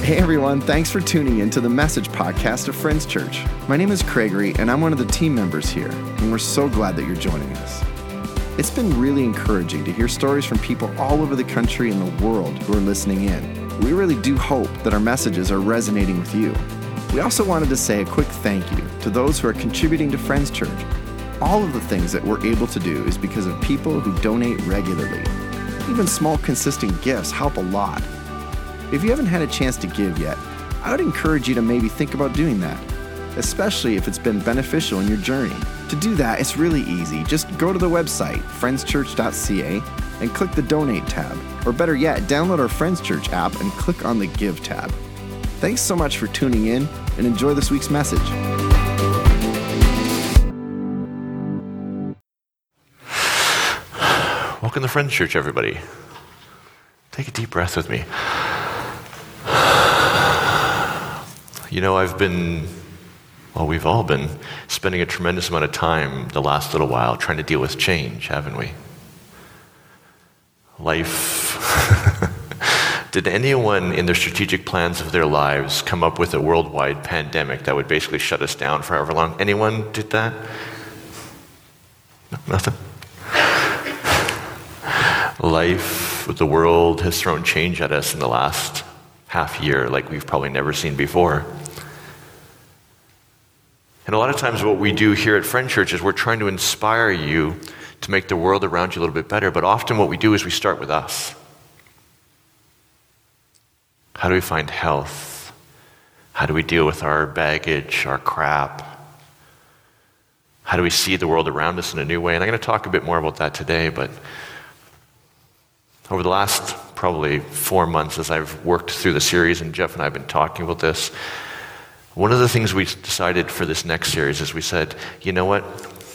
Hey everyone, thanks for tuning in to the Message podcast of Friends Church. My name is Gregory and I'm one of the team members here, and we're so glad that you're joining us. It's been really encouraging to hear stories from people all over the country and the world who are listening in. We really do hope that our messages are resonating with you. We also wanted to say a quick thank you to those who are contributing to Friends Church. All of the things that we're able to do is because of people who donate regularly. Even small, consistent gifts help a lot. If you haven't had a chance to give yet, I would encourage you to maybe think about doing that, especially if it's been beneficial in your journey. To do that, it's really easy. Just go to the website, friendschurch.ca, and click the Donate tab. Or better yet, download our Friends Church app and click on the Give tab. Thanks so much for tuning in, and enjoy this week's message. Welcome to Friends Church, everybody. Take a deep breath with me. You know, we've all been spending a tremendous amount of time the last little while trying to deal with change, haven't we? Life. Did anyone in their strategic plans of their lives come up with a worldwide pandemic that would basically shut us down for however long? Anyone did that? No, nothing? Life, the world has thrown change at us in the last half year like we've probably never seen before. And a lot of times what we do here at Friend Church is we're trying to inspire you to make the world around you a little bit better, but often what we do is we start with us. How do we find health? How do we deal with our baggage, our crap? How do we see the world around us in a new way? And I'm going to talk a bit more about that today, but over the last probably 4 months as I've worked through the series, and Jeff and I have been talking about this, one of the things we decided for this next series is we said, you know what?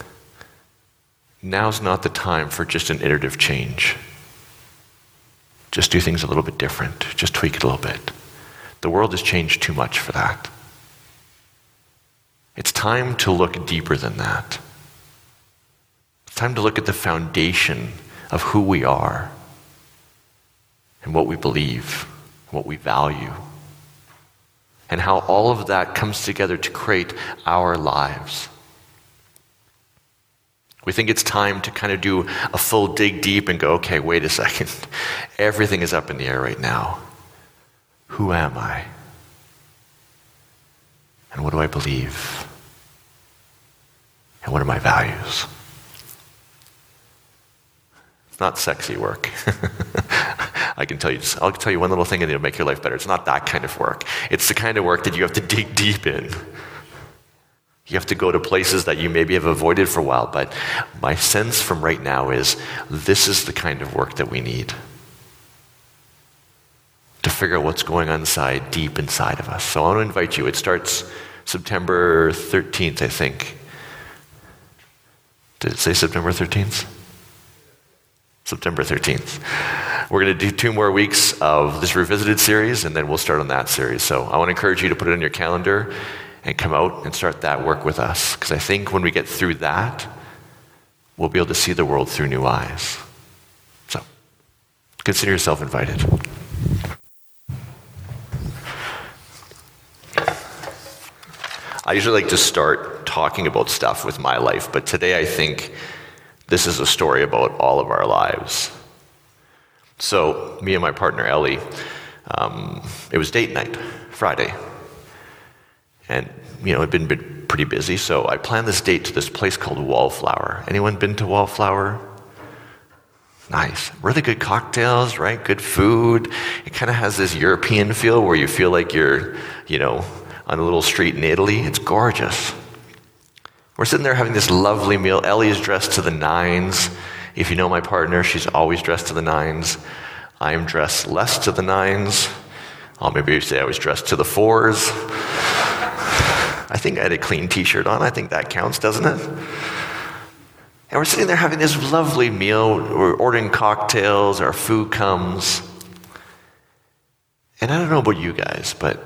Now's not the time for just an iterative change. Just do things a little bit different. Just tweak it a little bit. The world has changed too much for that. It's time to look deeper than that. It's time to look at the foundation of who we are and what we believe, what we value, and how all of that comes together to create our lives. We think it's time to kind of do a full dig deep and go, okay, wait a second. Everything is up in the air right now. Who am I? And what do I believe? And what are my values? It's not sexy work. I'll tell you one little thing and it'll make your life better. It's not that kind of work. It's the kind of work that you have to dig deep in. You have to go to places that you maybe have avoided for a while, but my sense from right now is this is the kind of work that we need to figure out what's going on deep inside of us. So I want to invite you. It starts September 13th, I think. Did it say September 13th? September 13th. We're going to do 2 more weeks of this Revisited series, and then we'll start on that series. So I want to encourage you to put it on your calendar and come out and start that work with us. Because I think when we get through that, we'll be able to see the world through new eyes. So consider yourself invited. I usually like to start talking about stuff with my life, but today I think this is a story about all of our lives. So, me and my partner, Ellie, it was date night, Friday. And, it'd been pretty busy, so I planned this date to this place called Wallflower. Anyone been to Wallflower? Nice. Really good cocktails, right? Good food. It kind of has this European feel where you feel like you're, on a little street in Italy. It's gorgeous. We're sitting there having this lovely meal. Ellie is dressed to the nines. If you know my partner, she's always dressed to the nines. I am dressed less to the nines. I'll maybe say I was dressed to the fours. I think I had a clean t-shirt on. I think that counts, doesn't it? And we're sitting there having this lovely meal. We're ordering cocktails. Our food comes. And I don't know about you guys, but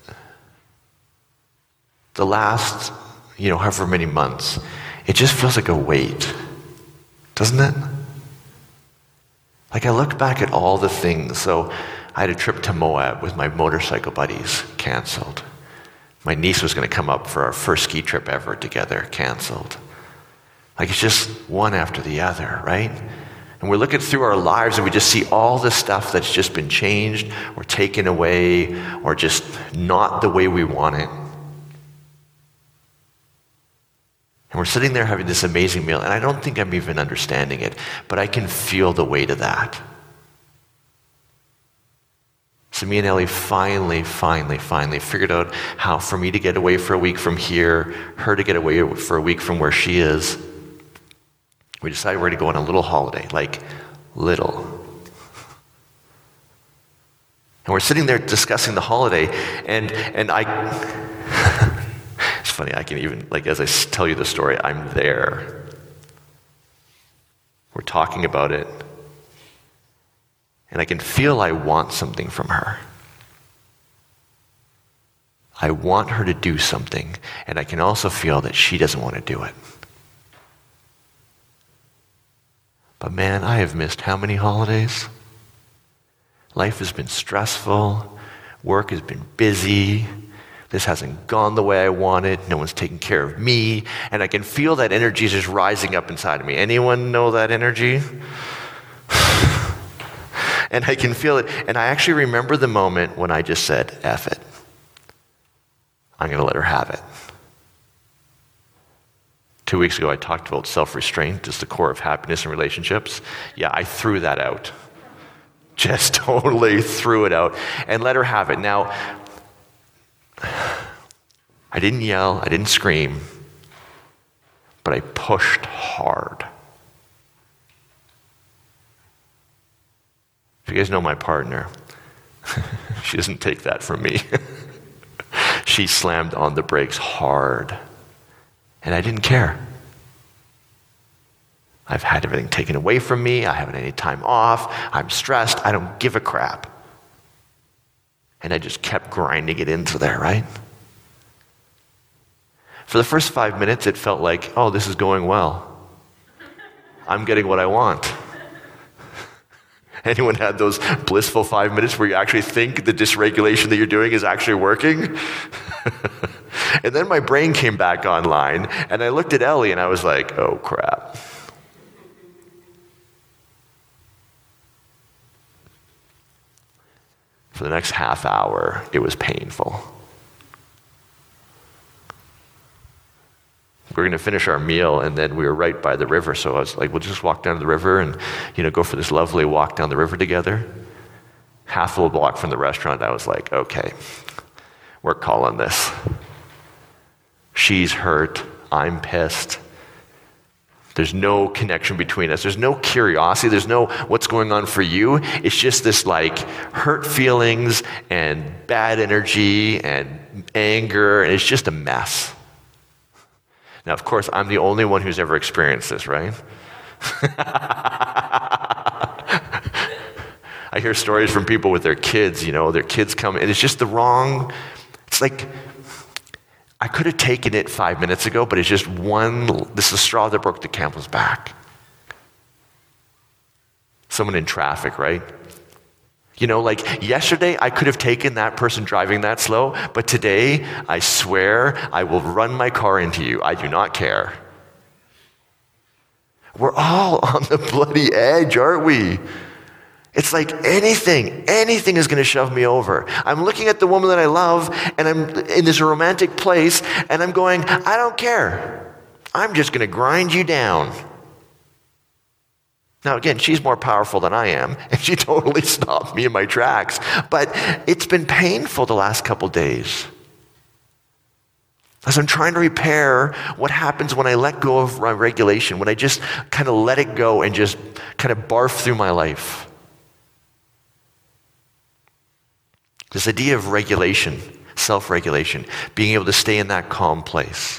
the last however many months, it just feels like a weight, doesn't it? Like I look back at all the things. So I had a trip to Moab with my motorcycle buddies, canceled. My niece was going to come up for our first ski trip ever together, canceled. Like it's just one after the other, right? And we're looking through our lives and we just see all this stuff that's just been changed or taken away or just not the way we want it. And we're sitting there having this amazing meal, and I don't think I'm even understanding it, but I can feel the weight of that. So me and Ellie finally figured out how for me to get away for a week from here, her to get away for a week from where she is. We decided we're going to go on a little holiday, like little. And we're sitting there discussing the holiday, and I... It's funny, I can even, like as I tell you the story, I'm there. We're talking about it. And I can feel I want something from her. I want her to do something, and I can also feel that she doesn't want to do it. But man, I have missed how many holidays? Life has been stressful. Work has been busy. This hasn't gone the way I wanted. No one's taking care of me. And I can feel that energy just rising up inside of me. Anyone know that energy? And I can feel it. And I actually remember the moment when I just said, F it. I'm going to let her have it. 2 weeks ago, I talked about self-restraint as the core of happiness in relationships. Yeah, I threw that out. Just totally threw it out and let her have it. Now, I didn't yell, I didn't scream, but I pushed hard. If you guys know my partner, she doesn't take that from me. She slammed on the brakes hard, and I didn't care. I've had everything taken away from me. I haven't any time off. I'm stressed. I don't give a crap. And I just kept grinding it into there, right? For the first 5 minutes, it felt like, oh, this is going well. I'm getting what I want. Anyone had those blissful 5 minutes where you actually think the dysregulation that you're doing is actually working? And then my brain came back online, and I looked at Ellie, and I was like, oh, crap. For the next half hour, it was painful. We were going to finish our meal, and then we were right by the river, so I was like, we'll just walk down to the river and, go for this lovely walk down the river together. Half a block from the restaurant, I was like, okay, we're calling this. She's hurt. I'm pissed. There's no connection between us. There's no curiosity. There's no what's going on for you. It's just this like hurt feelings and bad energy and anger, and it's just a mess. Now, of course, I'm the only one who's ever experienced this, right? I hear stories from people with their kids, their kids come, and it's just it's like, I could have taken it 5 minutes ago, but it's just this is the straw that broke the camel's back. Someone in traffic, right? Like yesterday, I could have taken that person driving that slow, but today, I swear, I will run my car into you. I do not care. We're all on the bloody edge, aren't we? It's like anything is going to shove me over. I'm looking at the woman that I love, and I'm in this romantic place, and I'm going, I don't care. I'm just going to grind you down. Now, again, she's more powerful than I am, and she totally stopped me in my tracks. But it's been painful the last couple days. As I'm trying to repair what happens when I let go of my regulation, when I just kind of let it go and just kind of barf through my life. This idea of regulation, self-regulation, being able to stay in that calm place.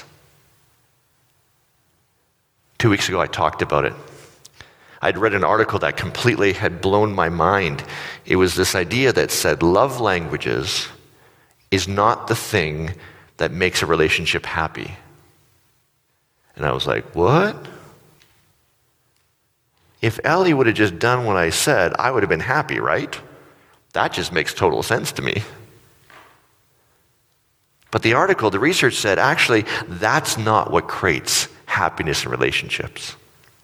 2 weeks ago, I talked about it. I'd read an article that completely had blown my mind. It was this idea that said love languages is not the thing that makes a relationship happy. And I was like, what? If Ellie would have just done what I said, I would have been happy, right? That just makes total sense to me. But the article, the research said, actually, that's not what creates happiness in relationships.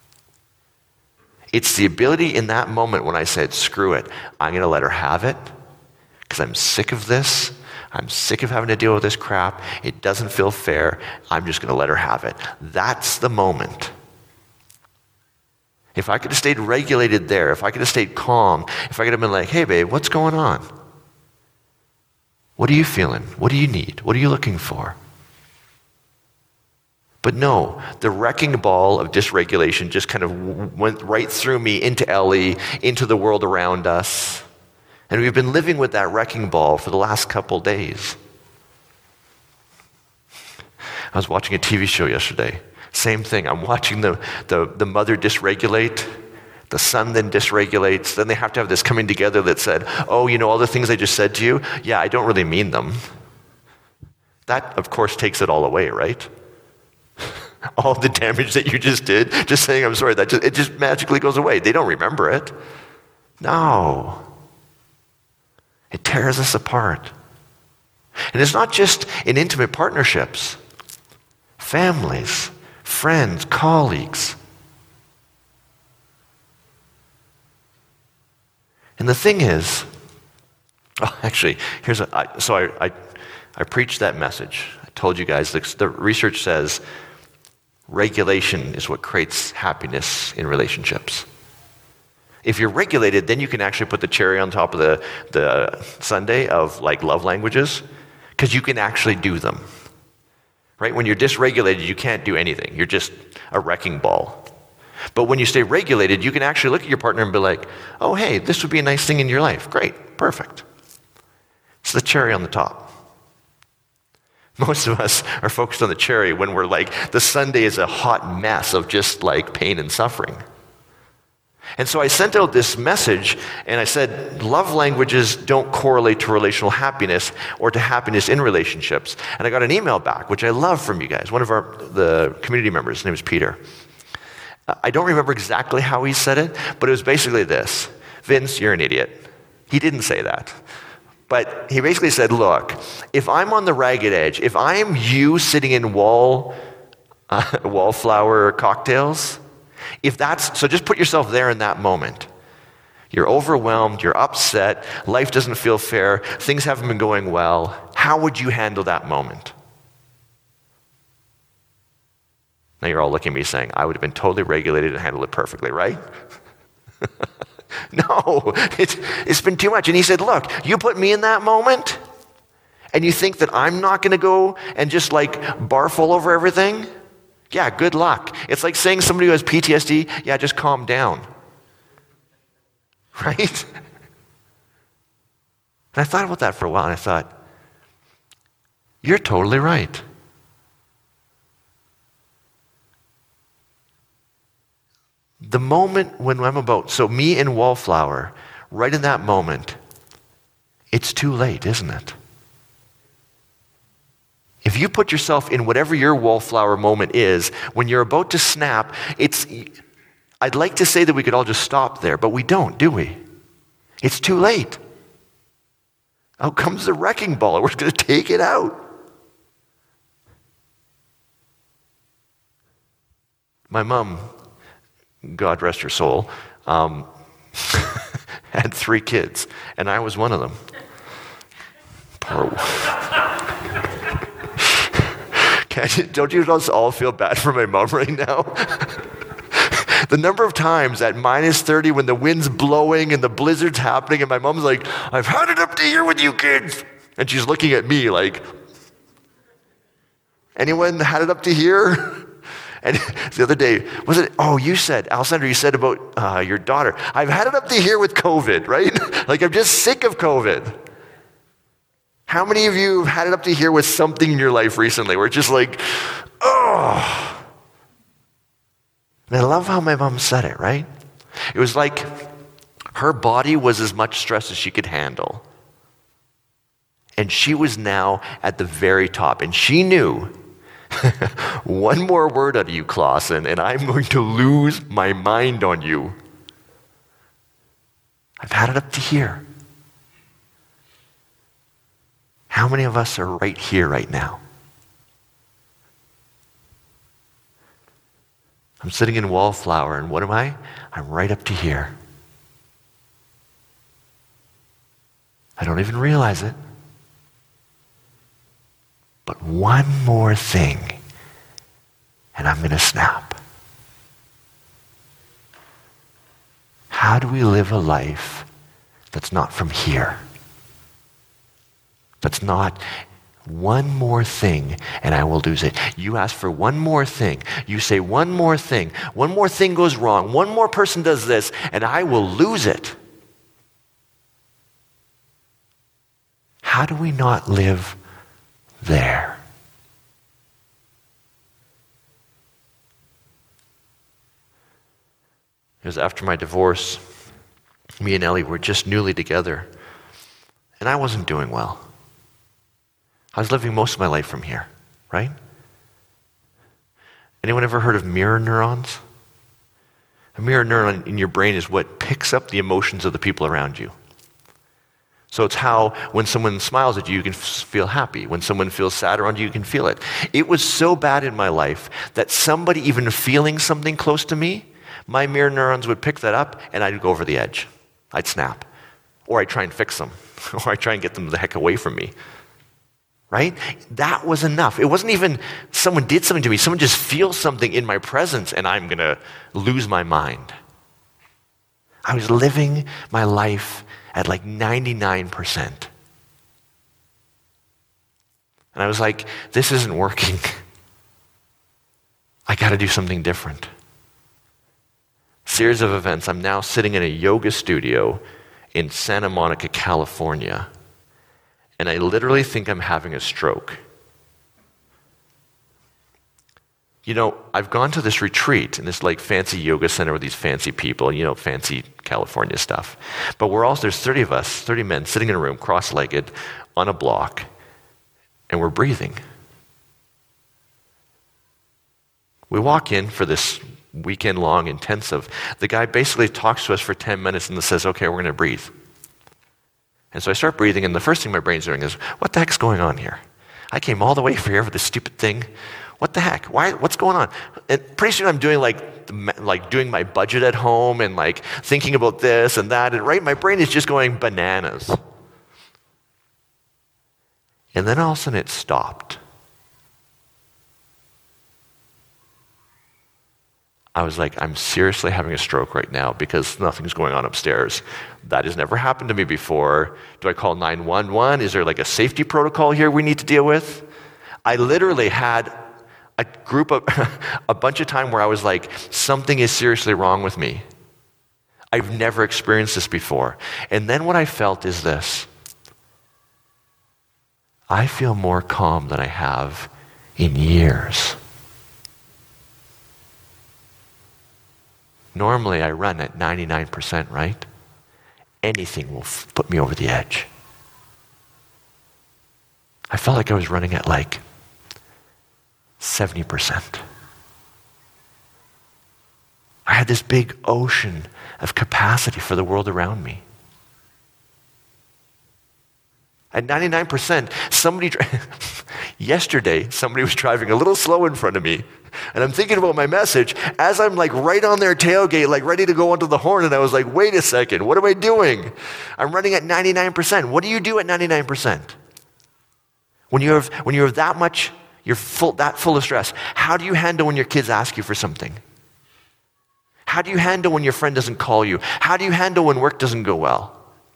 It's the ability in that moment when I said, screw it, I'm going to let her have it because I'm sick of this. I'm sick of having to deal with this crap. It doesn't feel fair. I'm just going to let her have it. That's the moment. If I could have stayed regulated there, if I could have stayed calm, if I could have been like, hey, babe, what's going on? What are you feeling? What do you need? What are you looking for? But no, the wrecking ball of dysregulation just kind of went right through me into Ellie, into the world around us. And we've been living with that wrecking ball for the last couple days. I was watching a TV show yesterday. Same thing. I'm watching the mother dysregulate. The son then dysregulates. Then they have to have this coming together that said, oh, you know, all the things I just said to you, yeah, I don't really mean them. That, of course, takes it all away, right? All the damage that you just did, just saying I'm sorry, it just magically goes away. They don't remember it. No. It tears us apart. And it's not just in intimate partnerships. Families, friends, colleagues. And the thing is, actually, I preached that message. I told you guys, the research says regulation is what creates happiness in relationships. If you're regulated, then you can actually put the cherry on top of the sundae of like love languages, because you can actually do them. Right? When you're dysregulated, you can't do anything. You're just a wrecking ball. But when you stay regulated, you can actually look at your partner and be like, oh, hey, this would be a nice thing in your life. Great, perfect. It's the cherry on the top. Most of us are focused on the cherry when we're like, the sundae is a hot mess of just like pain and suffering. And so I sent out this message and I said, love languages don't correlate to relational happiness or to happiness in relationships. And I got an email back, which I love from you guys. One of the community members, his name is Peter. I don't remember exactly how he said it, but it was basically this: Vince, you're an idiot. He didn't say that. But he basically said, look, if I'm on the ragged edge, if I'm you sitting in wallflower cocktails, so just put yourself there in that moment. You're overwhelmed, you're upset, life doesn't feel fair, things haven't been going well. How would you handle that moment? Now you're all looking at me saying, I would have been totally regulated and handled it perfectly, right? No, it's been too much. And he said, look, you put me in that moment, and you think that I'm not going to go and just like barf all over everything? Yeah, good luck. It's like saying somebody who has PTSD, yeah, just calm down. Right? And I thought about that for a while, and I thought, you're totally right. The moment when so me and Wallflower, right in that moment, it's too late, isn't it? If you put yourself in whatever your Wallflower moment is, when you're about to snap, I'd like to say that we could all just stop there, but we don't, do we? It's too late. Out comes the wrecking ball, and we're going to take it out. My mom, God rest her soul, had 3 kids, and I was one of them. Poor. Don't you all feel bad for my mom right now? The number of times at -30 when the wind's blowing and the blizzard's happening, and my mom's like, I've had it up to here with you kids. And she's looking at me like, anyone had it up to here? And the other day, Alessandra, you said about your daughter, I've had it up to here with COVID, right? Like, I'm just sick of COVID. How many of you have had it up to here with something in your life recently where it's just like, oh. And I love how my mom said it, right? It was like her body was as much stress as she could handle. And she was now at the very top. And she knew, one more word out of you, Clausen, and I'm going to lose my mind on you. I've had it up to here. How many of us are right here right now? I'm sitting in Wallflower, and what am I? I'm right up to here. I don't even realize it. But one more thing, and I'm going to snap. How do we live a life that's not from here? That's not one more thing and I will lose it. You ask for one more thing. You say one more thing. One more thing goes wrong. One more person does this and I will lose it. How do we not live there? It was after my divorce. Me and Ellie were just newly together. And I wasn't doing well. I was living most of my life from here, right? Anyone ever heard of mirror neurons? A mirror neuron in your brain is what picks up the emotions of the people around you. So it's how when someone smiles at you, you can feel happy. When someone feels sad around you, you can feel it. It was so bad in my life that somebody even feeling something close to me, my mirror neurons would pick that up and I'd go over the edge. I'd snap. Or I'd try and fix them. Or I'd try and get them the heck away from me. Right? That was enough. It wasn't even someone did something to me. Someone just feels something in my presence and I'm going to lose my mind. I was living my life at like 99%. And I was like, this isn't working. I got to do something different. Series of events. I'm now sitting in a yoga studio in Santa Monica, California. And I literally think I'm having a stroke. You know, I've gone to this retreat in this like fancy yoga center with these fancy people, fancy California stuff. But there's 30 of us, 30 men sitting in a room, cross-legged, on a block, and we're breathing. We walk in for this weekend-long intensive. The guy basically talks to us for 10 minutes and says, okay, we're going to breathe. And so I start breathing, and the first thing my brain's doing is, what the heck's going on here? I came all the way here for this stupid thing. What the heck? Why? What's going on? And pretty soon I'm doing like doing my budget at home and like thinking about this and that. And right, my brain is just going bananas. And then all of a sudden it stopped. I was like, I'm seriously having a stroke right now because nothing's going on upstairs. That has never happened to me before. Do I call 911? Is there like a safety protocol here we need to deal with? I literally had a bunch of time where I was like, something is seriously wrong with me. I've never experienced this before. And then what I felt is this. I feel more calm than I have in years. Normally, I run at 99%, right? Anything will put me over the edge. I felt like I was running at like 70%. I had this big ocean of capacity for the world around me. At 99%, yesterday, somebody was driving a little slow in front of me. And I'm thinking about my message as I'm like right on their tailgate, like ready to go onto the horn. And I was like, wait a second, what am I doing? I'm running at 99%. What do you do at 99%? When you have that much, that full of stress, how do you handle when your kids ask you for something? How do you handle when your friend doesn't call you? How do you handle when work doesn't go well?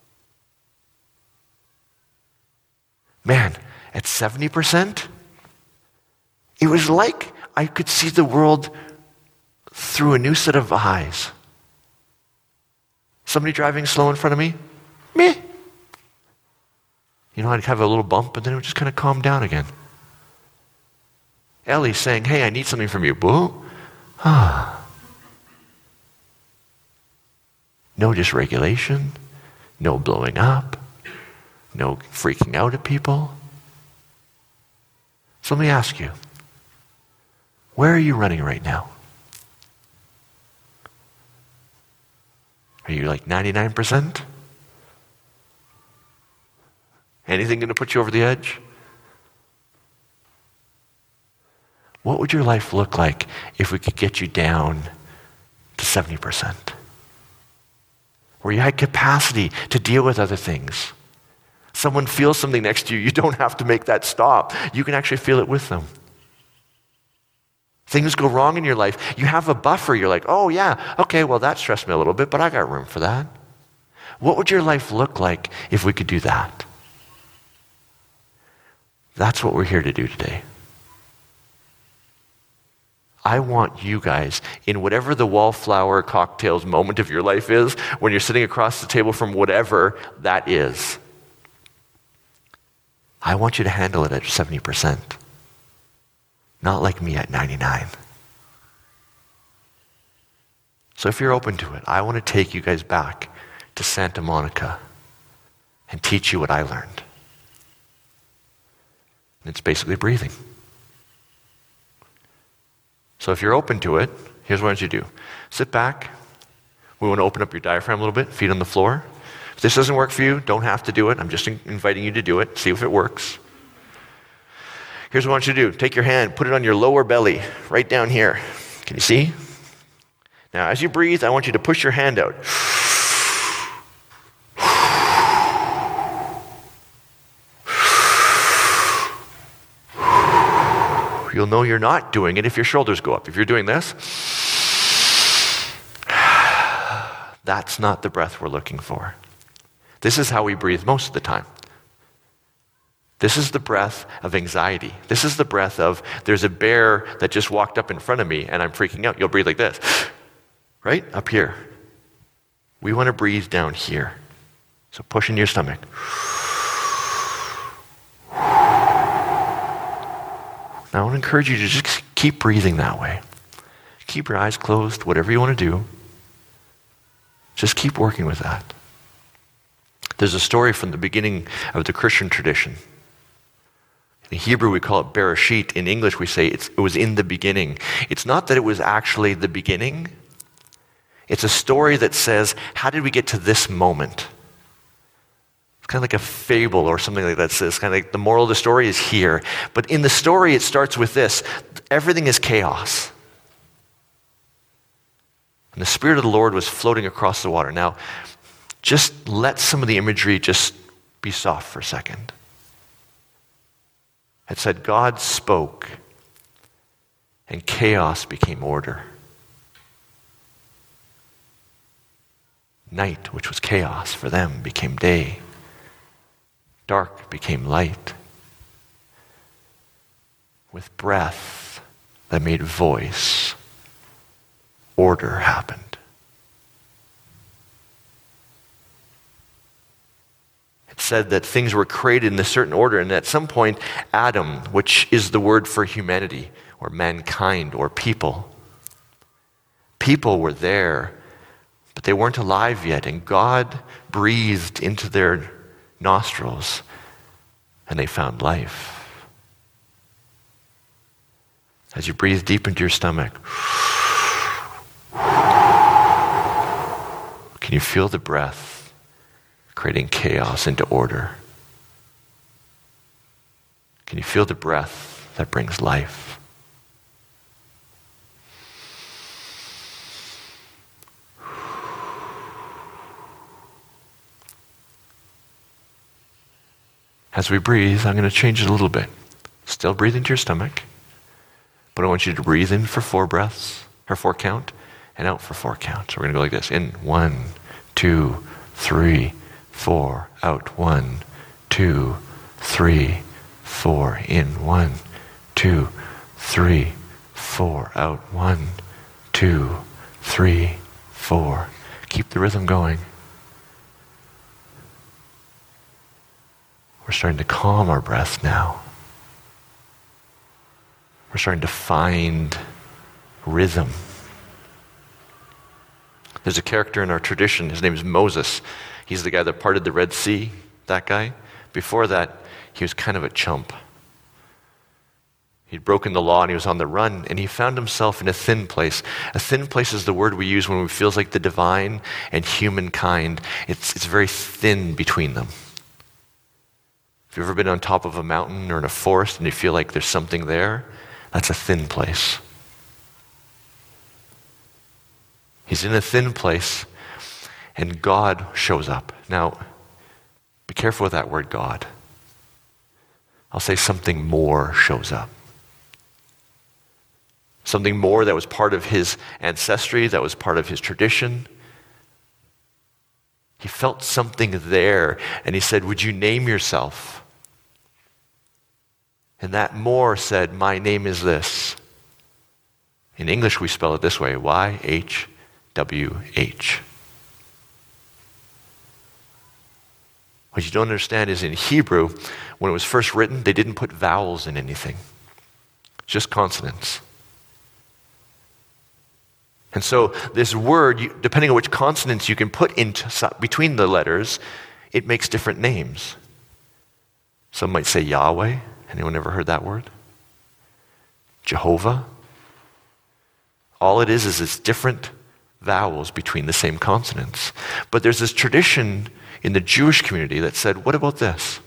Man, at 70%, it was like I could see the world through a new set of eyes. Somebody driving slow in front of me, meh. I'd have a little bump, and then it would just kind of calm down again. Ellie saying, hey, I need something from you. Boo. No dysregulation, no blowing up, no freaking out at people. So let me ask you, where are you running right now? Are you like 99%? Anything going to put you over the edge? What would your life look like if we could get you down to 70%? Where you had capacity to deal with other things. Someone feels something next to you, you don't have to make that stop. You can actually feel it with them. Things go wrong in your life. You have a buffer. You're like, oh yeah, okay, well that stressed me a little bit, but I got room for that. What would your life look like if we could do that? That's what we're here to do today. I want you guys, in whatever the wallflower cocktails moment of your life is, when you're sitting across the table from whatever that is, I want you to handle it at 70%. Not like me at 99. So if you're open to it, I want to take you guys back to Santa Monica and teach you what I learned. And it's basically breathing. So if you're open to it, here's what I want you to do. Sit back. We want to open up your diaphragm a little bit, feet on the floor. If this doesn't work for you, don't have to do it. I'm just inviting you to do it. See if it works. Here's what I want you to do. Take your hand, put it on your lower belly, right down here. Can you see? Now, as you breathe, I want you to push your hand out. You'll know you're not doing it if your shoulders go up. If you're doing this, that's not the breath we're looking for. This is how we breathe most of the time. This is the breath of anxiety. This is the breath of, there's a bear that just walked up in front of me and I'm freaking out. You'll breathe like this, right? Up here. We want to breathe down here. So push in your stomach. Now, I want to encourage you to just keep breathing that way. Keep your eyes closed, whatever you want to do. Just keep working with that. There's a story from the beginning of the Christian tradition. In Hebrew, we call it Bereshit. In English, we say it was in the beginning. It's not that it was actually the beginning. It's a story that says, how did we get to this moment? It's kind of like a fable or something like that. It's kind of like the moral of the story is here. But in the story, it starts with this. Everything is chaos. And the Spirit of the Lord was floating across the water. Now, just let some of the imagery just be soft for a second. It said, God spoke, and chaos became order. Night, which was chaos for them, became day. Dark became light. With breath that made voice, order happened. It said that things were created in a certain order, and at some point, Adam, which is the word for humanity, or mankind, or people were there, but they weren't alive yet, and God breathed into their nostrils, and they found life. As you breathe deep into your stomach, can you feel the breath creating chaos into order? Can you feel the breath that brings life? As we breathe, I'm going to change it a little bit. Still breathe into your stomach, but I want you to breathe in for 4 breaths, or 4 count, and out for 4 count. So we're going to go like this. In 1, 2, 3, 4. Out 1, 2, 3, 4. In 1, 2, 3, 4. Out 1, 2, 3, 4. Keep the rhythm going. We're starting to calm our breath now. We're starting to find rhythm. There's a character in our tradition. His name is Moses. He's the guy that parted the Red Sea, that guy. Before that, he was kind of a chump. He'd broken the law and he was on the run, and he found himself in a thin place. A thin place is the word we use when it feels like the divine and humankind. It's very thin between them. If you've ever been on top of a mountain or in a forest and you feel like there's something there, that's a thin place. He's in a thin place, and God shows up. Now, be careful with that word God. I'll say something more shows up. Something more that was part of his ancestry, that was part of his tradition. He felt something there, and he said, would you name yourself? And that more said, my name is this. In English, we spell it this way, YHWH. What you don't understand is in Hebrew, when it was first written, they didn't put vowels in anything, just consonants. And so this word, depending on which consonants you can put into between the letters, it makes different names. Some might say Yahweh. Anyone ever heard that word? Jehovah. All it is it's different vowels between the same consonants. But there's this tradition in the Jewish community that said, what about this?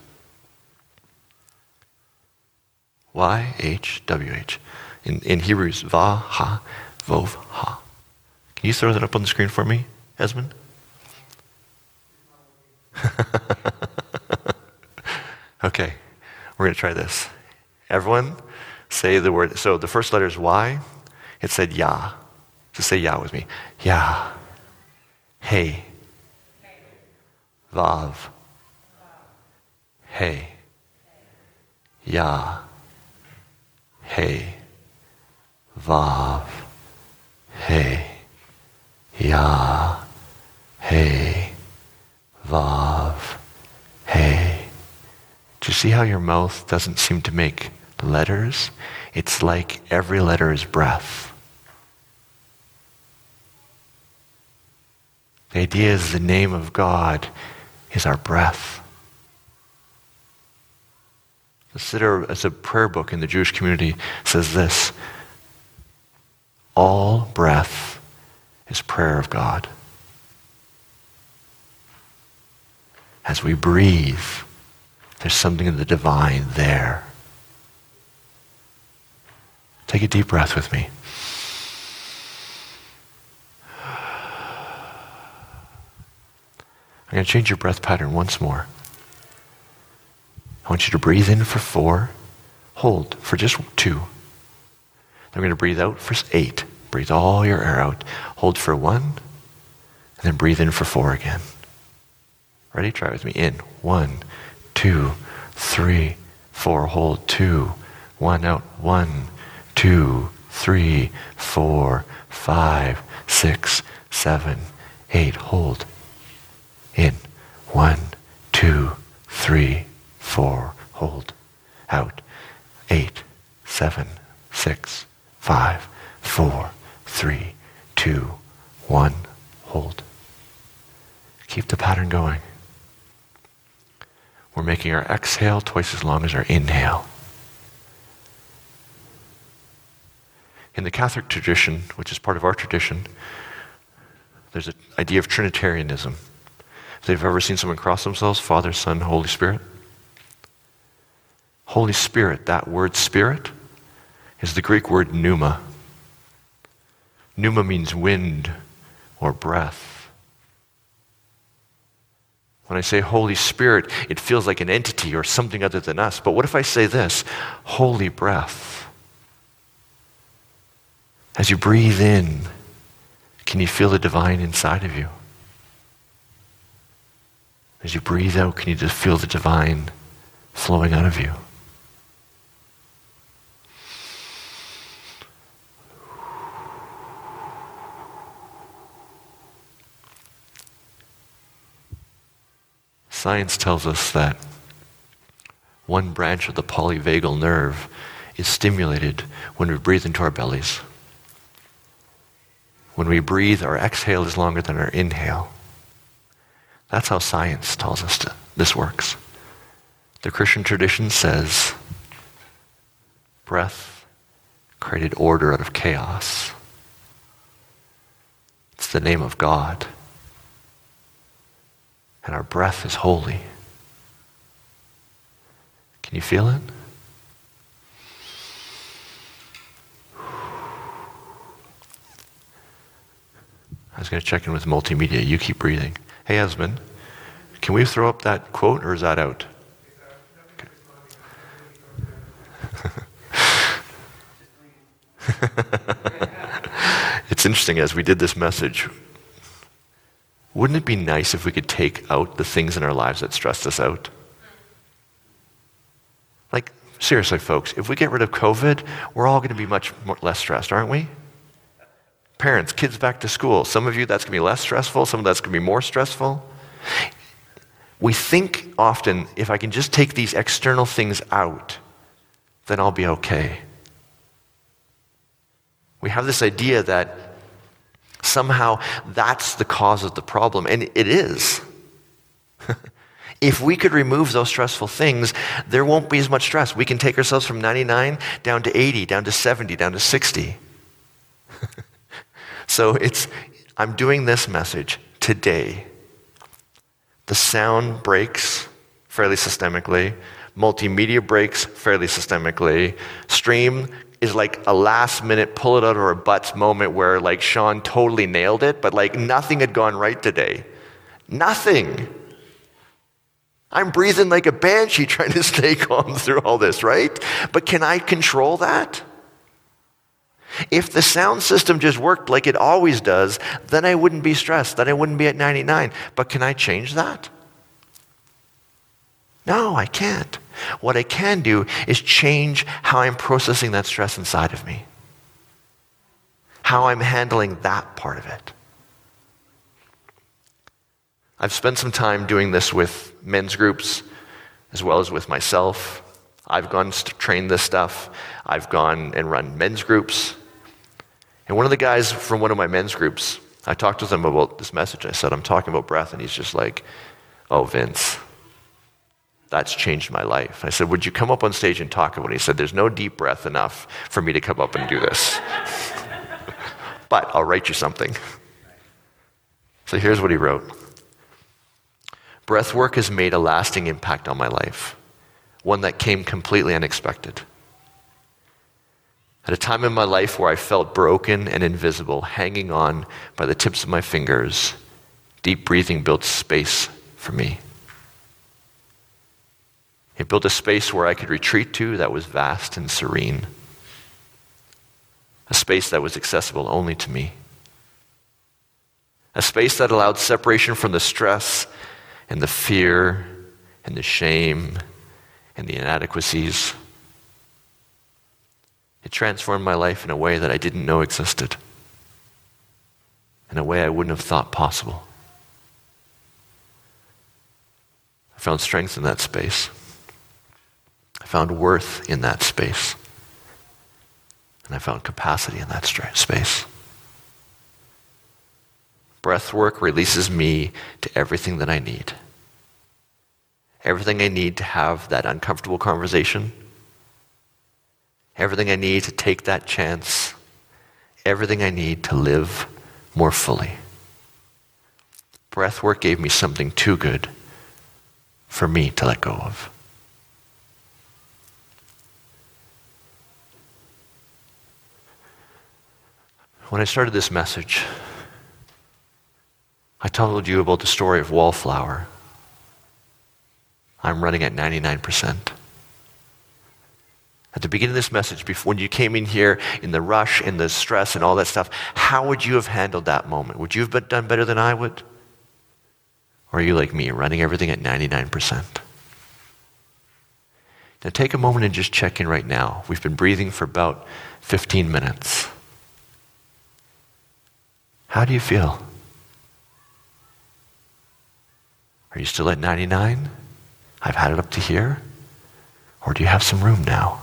YHWH. In Hebrew, it's Va, Ha, Vov, Ha. Can you throw that up on the screen for me, Esmond? Okay, we're going to try this. Everyone say the word. So the first letter is Y. It said Yah. Just say Yah with me. Yah. Hey. Vav. Hey. Yah. Hey. Vav. Hey. Yah, hey, vav, hey. Do you see how your mouth doesn't seem to make letters? It's like every letter is breath. The idea is the name of God is our breath. The Siddur, as a prayer book in the Jewish community, says this: all breath is prayer of God. As we breathe, there's something of the divine there. Take a deep breath with me. I'm going to change your breath pattern once more. I want you to breathe in for 4, hold for just 2. Then we're going to breathe out for 8. Breathe all your air out. Hold for 1, and then breathe in for 4 again. Ready? Try with me. In. 1, 2, 3, 4. Hold. 2, 1 out. 1, 2, 3, 4, 5, 6, 7, 8. Hold. In. 1, 2, 3, 4. Hold. Out. 8, 7, 6, 5, 4, 3, 2, 1. Hold. Keep the pattern going. We're making our exhale twice as long as our inhale. In the Catholic tradition, which is part of our tradition, there's an idea of Trinitarianism. If you've ever seen someone cross themselves, Father, Son, Holy Spirit. Holy Spirit, that word spirit, is the Greek word pneuma. Pneuma means wind or breath. When I say Holy Spirit, it feels like an entity or something other than us. But what if I say this? Holy breath. As you breathe in, can you feel the divine inside of you? As you breathe out, can you just feel the divine flowing out of you? Science tells us that one branch of the polyvagal nerve is stimulated when we breathe into our bellies. When we breathe, our exhale is longer than our inhale. That's how science tells us this works. The Christian tradition says breath created order out of chaos. It's the name of God. And our breath is holy. Can you feel it? I was going to check in with multimedia. You keep breathing. Hey, Esmond, can we throw up that quote, or is that out? It's interesting, as we did this message, wouldn't it be nice if we could take out the things in our lives that stressed us out? Like, seriously, folks, if we get rid of COVID, we're all going to be much less stressed, aren't we? Parents, kids back to school. Some of you, that's going to be less stressful. Some of that's going to be more stressful. We think often, if I can just take these external things out, then I'll be okay. We have this idea that somehow that's the cause of the problem, and it is. If we could remove those stressful things, there won't be as much stress. We can take ourselves from 99 down to 80, down to 70, down to 60. So I'm doing this message today. The sound breaks fairly systemically. Multimedia breaks fairly systemically. Stream is like a last minute pull it out of our butts moment where like Sean totally nailed it, but like nothing had gone right today. Nothing. I'm breathing like a banshee trying to stay calm through all this, right? But can I control that? If the sound system just worked like it always does, then I wouldn't be stressed, then I wouldn't be at 99. But can I change that? No, I can't. What I can do is change how I'm processing that stress inside of me, how I'm handling that part of it. I've spent some time doing this with men's groups as well as with myself. I've gone to train this stuff. I've gone and run men's groups. And one of the guys from one of my men's groups, I talked to them about this message. I said, I'm talking about breath. And he's just like, oh, Vince, that's changed my life. I said, would you come up on stage and talk about it? He said, there's no deep breath enough for me to come up and do this. But I'll write you something. So here's what he wrote. Breath work has made a lasting impact on my life, one that came completely unexpected. At a time in my life where I felt broken and invisible, hanging on by the tips of my fingers, deep breathing built space for me. It built a space where I could retreat to that was vast and serene. A space that was accessible only to me. A space that allowed separation from the stress and the fear and the shame and the inadequacies. It transformed my life in a way that I didn't know existed, in a way I wouldn't have thought possible. I found strength in that space. I found worth in that space. And I found capacity in that space. Breath work releases me to everything that I need. Everything I need to have that uncomfortable conversation. Everything I need to take that chance. Everything I need to live more fully. Breath work gave me something too good for me to let go of. When I started this message, I told you about the story of Wallflower. I'm running at 99%. At the beginning of this message, before when you came in here in the rush, in the stress and all that stuff, how would you have handled that moment? Would you have done better than I would? Or are you like me, running everything at 99%? Now take a moment and just check in right now. We've been breathing for about 15 minutes. How do you feel? Are you still at 99? I've had it up to here? Or do you have some room now?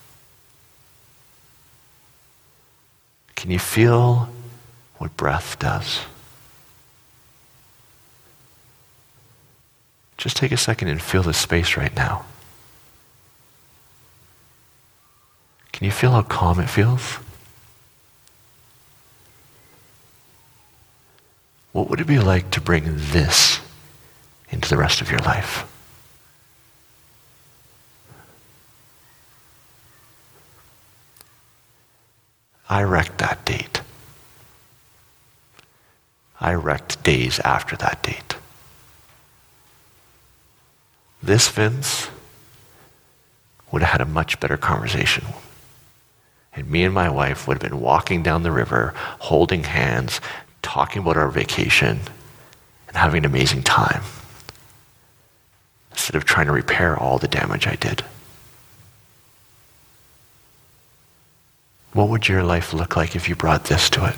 Can you feel what breath does? Just take a second and feel the space right now. Can you feel how calm it feels? What would it be like to bring this into the rest of your life? I wrecked that date. I wrecked days after that date. This Vince would have had a much better conversation. And me and my wife would have been walking down the river, holding hands, talking about our vacation, and having an amazing time, instead of trying to repair all the damage I did. What would your life look like if you brought this to it?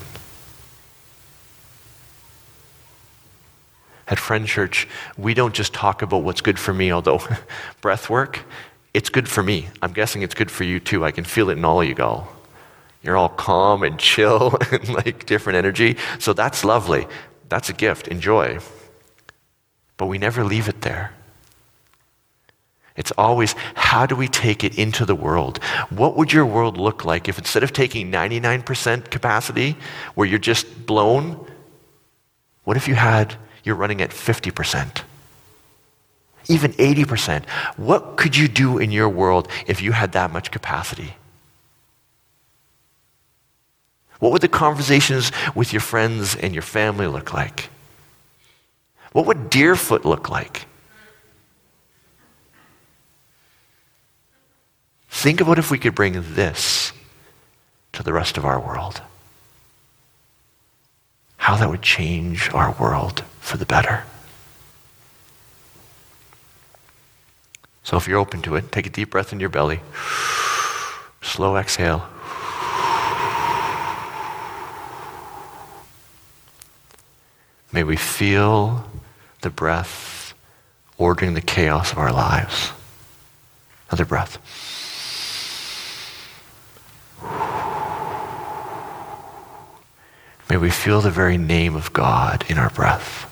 At Friend Church, we don't just talk about what's good for me, although breath work, it's good for me. I'm guessing it's good for you too. I can feel it in all you go. You're all calm and chill and like different energy. So that's lovely. That's a gift. Enjoy. But we never leave it there. It's always, how do we take it into the world? What would your world look like if instead of taking 99% capacity, where you're just blown, what if you're running at 50%? Even 80%. What could you do in your world if you had that much capacity? What would the conversations with your friends and your family look like? What would Deerfoot look like? Think about if we could bring this to the rest of our world. How that would change our world for the better. So if you're open to it, take a deep breath in your belly. Slow exhale. May we feel the breath ordering the chaos of our lives. Another breath. May we feel the very name of God in our breath.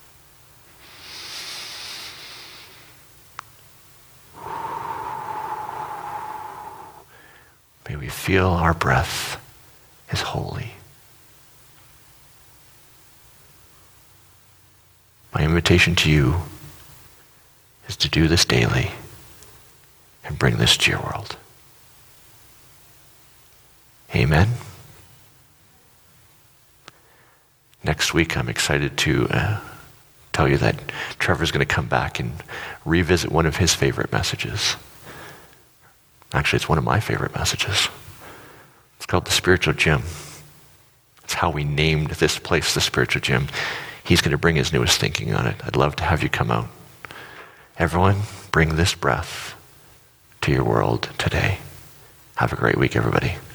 May we feel our breath is holy. My invitation to you is to do this daily and bring this to your world. Amen. Next week, I'm excited to tell you that Trevor's going to come back and revisit one of his favorite messages. Actually, it's one of my favorite messages. It's called The Spiritual Gym. It's how we named this place The Spiritual Gym. He's going to bring his newest thinking on it. I'd love to have you come out. Everyone, bring this breath to your world today. Have a great week, everybody.